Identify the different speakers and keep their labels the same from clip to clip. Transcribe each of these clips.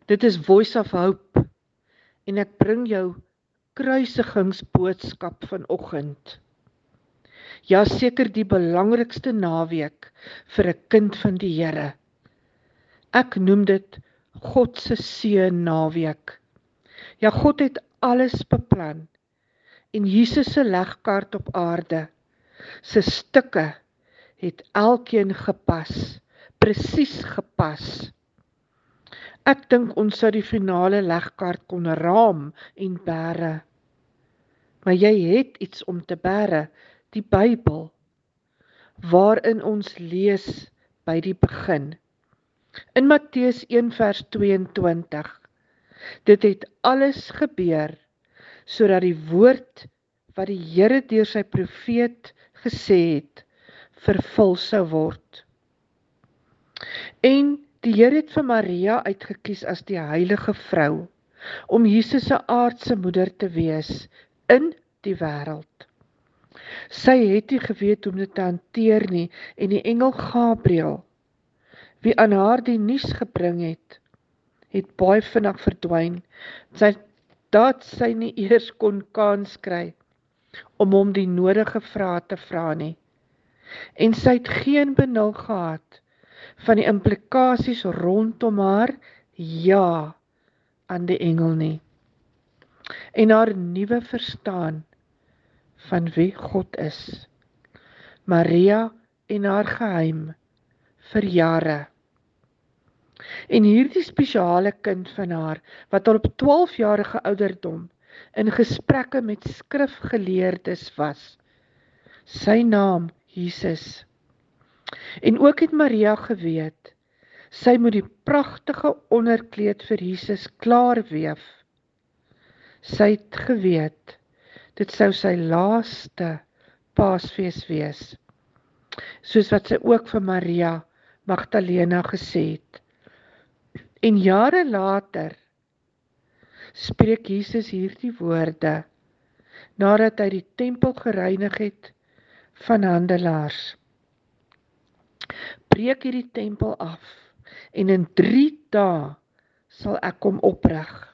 Speaker 1: Dit is Voice of Hope en ek bring jou kruisigingsboodskap vanoggend. Ja, seker die belangrikste naweek vir 'n kind van die Here. Ek noem dit God se seën naweek. Ja, God het alles beplan en Jesus se legkaart op aarde, se stukke het elkeen gepas, presies gepas. Ek dink ons sou die finale legkaart kon raam en bære. Maar jy het iets om te bære, die Bybel, waarin ons lees by die begin. In Matteus 1 vers 22, dit het alles gebeur, sodat die woord wat die Here deur sy profeet gesê het, vervul sou word. En die Here het vir Maria uitgekies as die heilige vrou, om Jesus se aardse moeder te wees in die wêreld. Sy het nie geweet hoe om dit te hanteer nie, en die engel Gabriël, wie aan haar die nuus gebring het baie vinnig verdwyn, dat sy nie eers kon kans kry om hom die nodige vrae te vra nie. En sy het geen benul gehad van die implikasies rondom haar ja aan die engel nie. En haar nuwe verstaan van wie God is. Maria en haar geheim vir jare. En hierdie spesiale kind van haar, wat al op 12-jarige ouderdom in gesprekke met skrifgeleerdes was, sy naam Jesus. En ook het Maria geweet, sy moet die pragtige onderkleed vir Jesus klaarweef. Sy het geweet, dit sou sy laaste Paasfees wees, soos wat sy ook vir Maria Magdalena gesê het. En jare later spreek Jesus hierdie woorde, nadat hy die tempel gereinig het van handelaars. Breek hierdie tempel af, en in 3 dae sal ek hom oprig.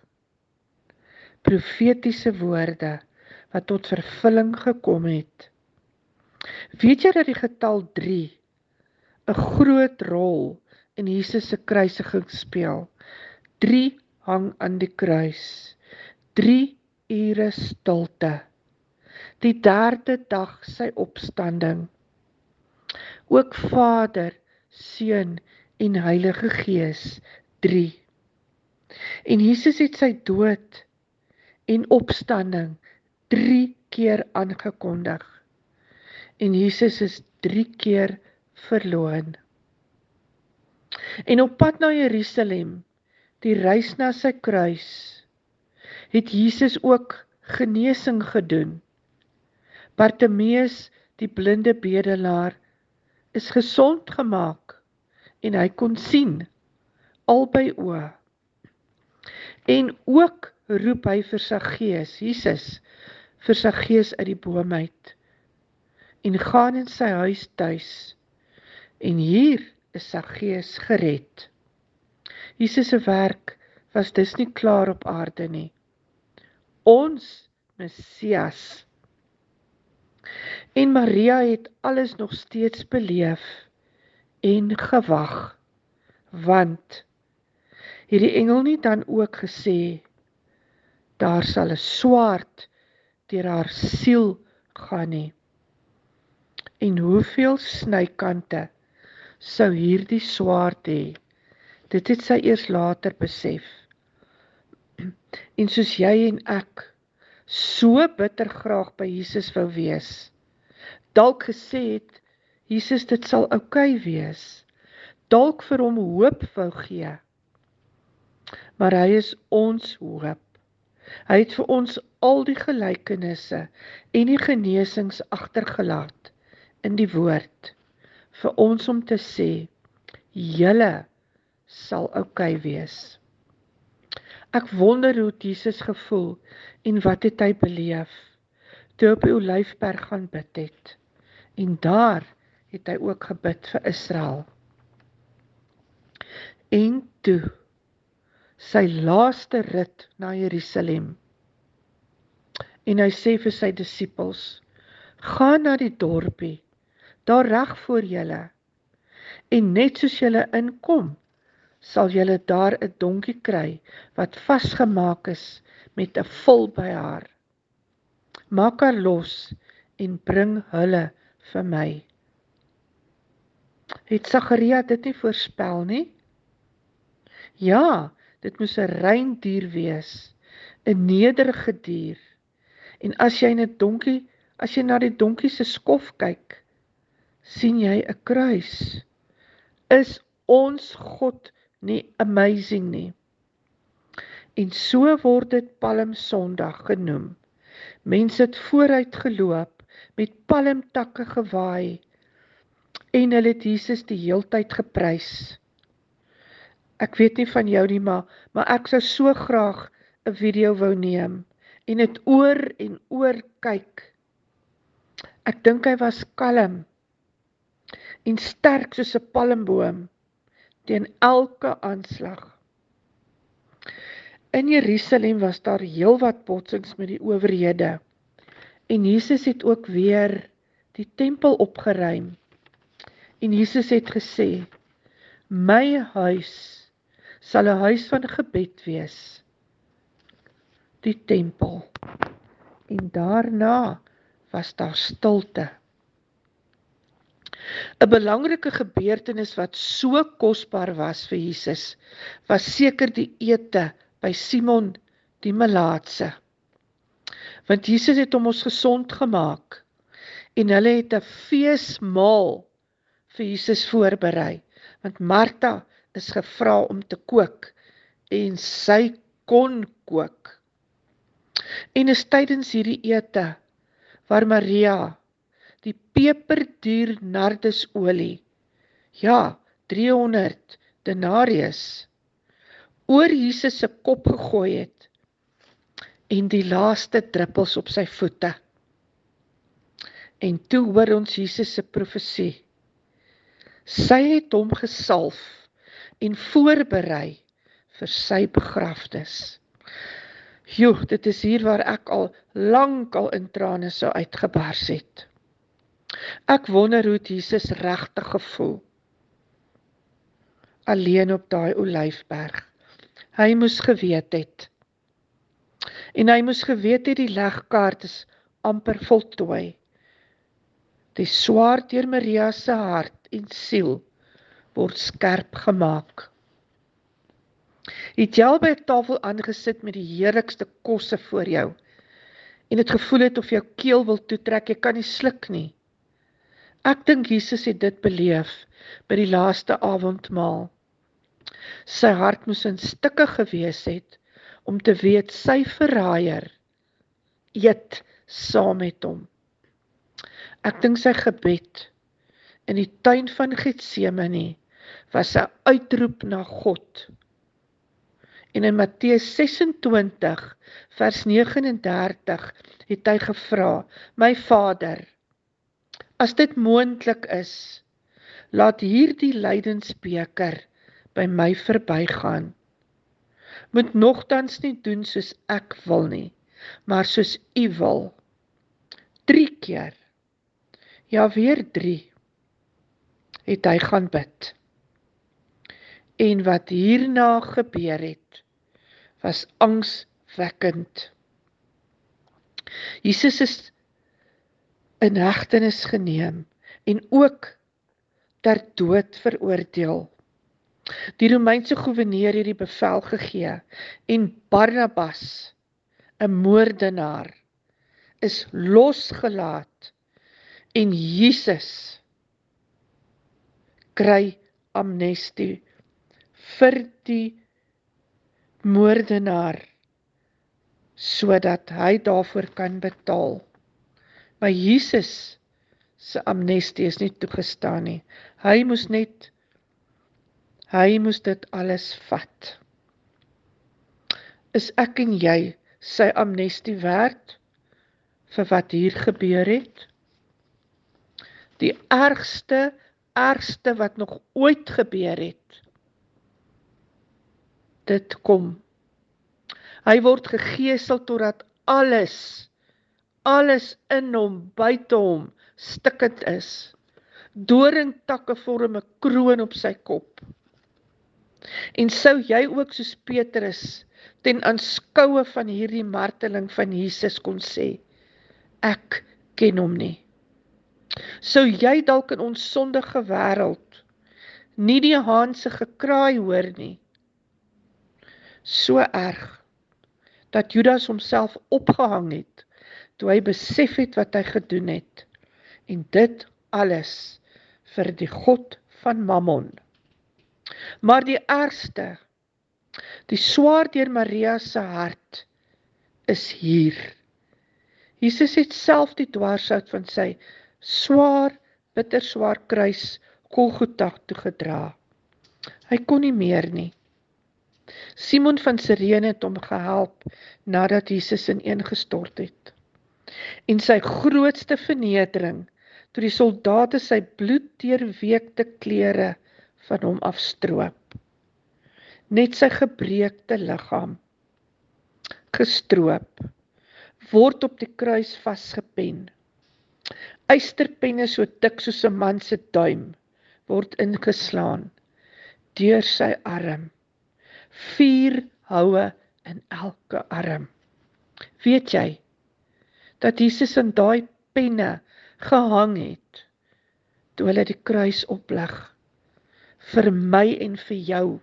Speaker 1: Profetiese woorde, wat tot vervulling gekom het. Weet jy dat die getal 3 'n groot rol in Jesus se kruisiging speel? 3 hang aan die kruis. 3 ure stilte. Die 3de dag sy opstanding. Ook Vader, Seun en Heilige Gees, 3. En Jesus het sy dood en opstanding 3 keer aangekondig. En Jesus is 3 keer verloon. En op pad na Jerusalem, die reis na sy kruis, het Jesus ook genesing gedoen. Bartimeus, die blinde bedelaar, is gesond gemaak en hy kon sien, albei oë. En ook roep hy vir Saggeus, Jesus, vir Saggeus uit die boom uit, en gaan in sy huis tuis, en hier is Saggeus gered. Jesus se werk was dus nie klaar op aarde nie. Ons Messias. En Maria het alles nog steeds beleef en gewag, want het die engel nie dan ook gesê, daar sal 'n swaard deur haar siel gaan nie. En hoeveel snykante sou hierdie swaard hê? Dit het sy eers later besef. En soos jy en ek so bitter graag by Jesus wou wees, dalk gesê het, Jesus, dit sal oukei wees, dalk vir hom hoop wou gee, maar hy is ons hoop. Hy het vir ons al die gelykenisse en die genesings agtergelaat in die woord, vir ons om te sê, julle sal oukei wees. Ek wonder hoe het Jesus gevoel en wat het hy beleef, toe hy op die Olyfberg gaan bid het. En daar het hy ook gebid vir Israel. En toe sy laaste rit na Jerusalem. En hy sê vir sy disippels, gaan na die dorpie, daar reg voor julle, en net soos julle inkom, sal julle daar 'n donkie kry, wat vasgemaak is met 'n vol by haar. Maak haar los, en bring hulle vir my. Het Sagaria dit nie voorspel nie? Ja, dit moes 'n rein dier wees, 'n nederige dier. En as jy na die donkie se skof kyk, sien jy 'n kruis. Is ons God nie amazing nie? En so word dit Palm Sondag genoem. Mense het vooruit geloop, met palmtakke gewaai, en hulle het Jesus die heeltyd geprys. Ek weet nie van jou nie, maar ek sou so graag 'n video wou neem, en dit oor en oor kyk. Ek dink hy was kalm, en sterk soos 'n palmboom, teen elke aanslag. In Jerusalem was daar heelwat botsings met die owerhede, en Jesus het ook weer die tempel opgeruim. En Jesus het gesê, my huis sal 'n huis van gebed wees, die tempel. En daarna was daar stilte. 'n Belangrike gebeurtenis wat so kosbaar was vir Jesus, was seker die ete by Simon die Melaatse. Want Jesus het hom ons gesond gemaak, en hulle het 'n feesmaal vir Jesus voorberei, want Martha is gevra om te kook, en sy kon kook. En is tydens hierdie ete, waar Maria die peperduur nardesolie, 300 denarius, oor Jesus se kop gegooi het, en die laaste druppels op sy voete. En toe hoor ons Jesus se profesie. Sy het hom gesalf en voorberei vir sy begrafnis. Dit is hier waar ek al lank in trane sou uitgebars het. Ek wonder hoe Jesus regtig gevoel, alleen op daai olyfberg. Hy moes geweet het. En hy moes geweet het die legkaart is amper voltooi. Die swaard deur Maria se hart en siel word skerp gemaak. Het jy al by 'n tafel aangesit met die heerlikste kosse voor jou, en het gevoel het of jou keel wil toetrek, jy kan nie sluk nie? Ek dink Jesus het dit beleef by die laaste avondmaal. Sy hart moes in stukke gewees het, om te weet sy verraaier eet saam met hom. Ek dink sy gebed in die tuin van Getsemane was 'n uitroep na God. En in Matteus 26 vers 39 het hy gevra, my Vader, as dit moontlik is, laat hierdie lydensbeker by my verbygaan. Moet nogtans nie doen soos ek wil nie, maar soos U wil. 3 keer, weer 3, het hy gaan bid. En wat hierna gebeur het, was angswekkend. Jesus is in hegtenis geneem, en ook ter dood veroordeel. Die Romeinse goewerneur het die bevel gegee, en Barnabas, 'n moordenaar, is losgelaat, en Jesus kry amnestie vir die moordenaar, sodat hy daarvoor kan betaal. Maar Jesus se amnestie is nie toegestaan nie. Hy moes dit alles vat. Is ek en jy sy amnestie werd vir wat hier gebeur het? Die ergste wat nog ooit gebeur het. dit kom. Hy word gegeesel totdat alles in hom, buite hom, stikkend is. Doringtakke vorm 'n kroon op sy kop. En sou jy ook soos Petrus ten aanskoue van hierdie marteling van Jesus kon sê, ek ken hom nie. Sou jy dalk in ons sondige wêreld nie die haan se gekraai hoor nie? So erg dat Judas homself opgehang het toe hy besef het wat hy gedoen het, en dit alles vir die God van Mammon. Maar die ergste, die swaar deur Maria se hart, is hier. Jesus het self die dwarshout van sy swaar, bitter swaar kruis Golgotha toe gedra. Hy kon nie meer nie. Simon van Sirene het hom gehelp nadat Jesus ineengestort het. En sy grootste vernedering, toe die soldate sy bloeddeurweekte klere van hom afstroop. Net sy gebreekte liggaam, gestroop, word op die kruis vasgepen. Ysterpenne so dik soos 'n man se duim, word ingeslaan deur sy arm. 4 houe in elke arm. Weet jy, dat Jesus in daai penne gehang het, toe hulle die kruis oplig, vir my en vir jou.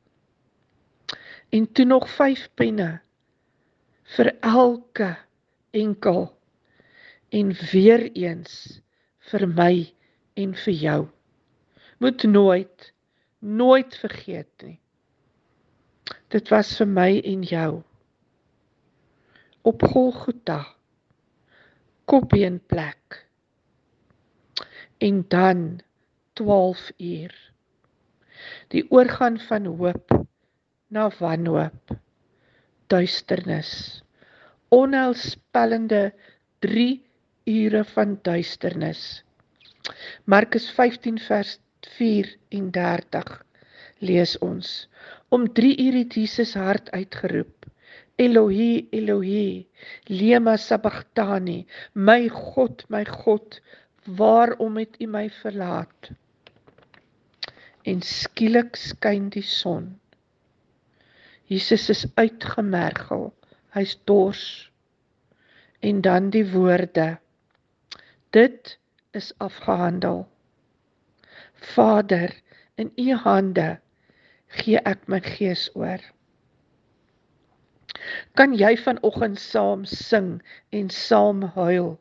Speaker 1: En toe nog 5 penne, vir elke enkel, en weer eens, vir my en vir jou. Moet nooit vergeet nie. Dit was vir my en jou. Op Golgotha, kopbeenplek. En dan 12 uur. Die oorgaan van hoop na wanhoop, duisternis. Onheilspellende 3 ure van duisternis. Markus 15 vers 34 lees ons. Om 3 uur het Jesus hard uitgeroep, Elohi, Elohi, lema sabachthani, my God, waarom het U my verlaat? En skielik skyn die son. Jesus is uitgemergel, hy's dors. En dan die woorde, dit is afgehandel. Vader, in U hande gee ek my gees oor. Kan jy vanoggend saam sing en saam huil?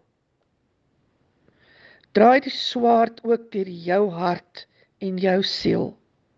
Speaker 1: Draai die swaard ook deur jou hart en jou siel.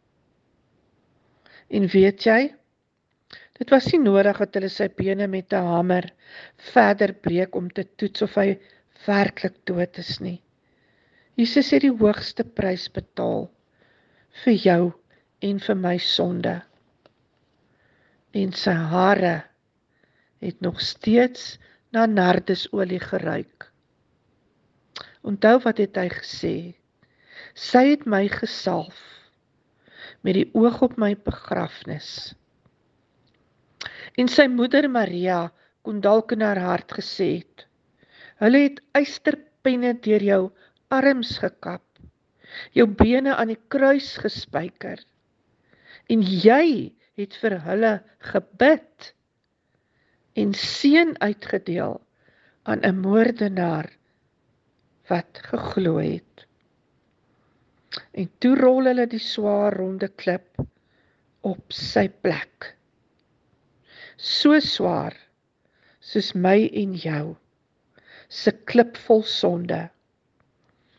Speaker 1: En weet jy, dit was nie nodig dat hulle sy bene met 'n hamer verder breek om te toets of hy werklik dood is nie. Jesus het die hoogste prys betaal vir jou en vir my sonde. En sy hare het nog steeds na nardesolie geruik. Onthou wat het hy gesê? Sy het my gesalf met die oog op my begrafnis. En sy moeder Maria kon dalk in haar hart gesê het, hulle het ysterpenne deur jou arms gekap, jou bene aan die kruis gespyker, en jy het vir hulle gebid en seën uitgedeel aan 'n moordenaar wat geglo het. En toe rol hulle die swaar ronde klip op sy plek. So swaar soos my en jou, se klip vol sonde.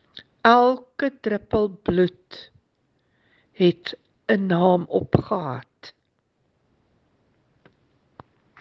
Speaker 1: Elke druppel bloed het 'n naam opgehad.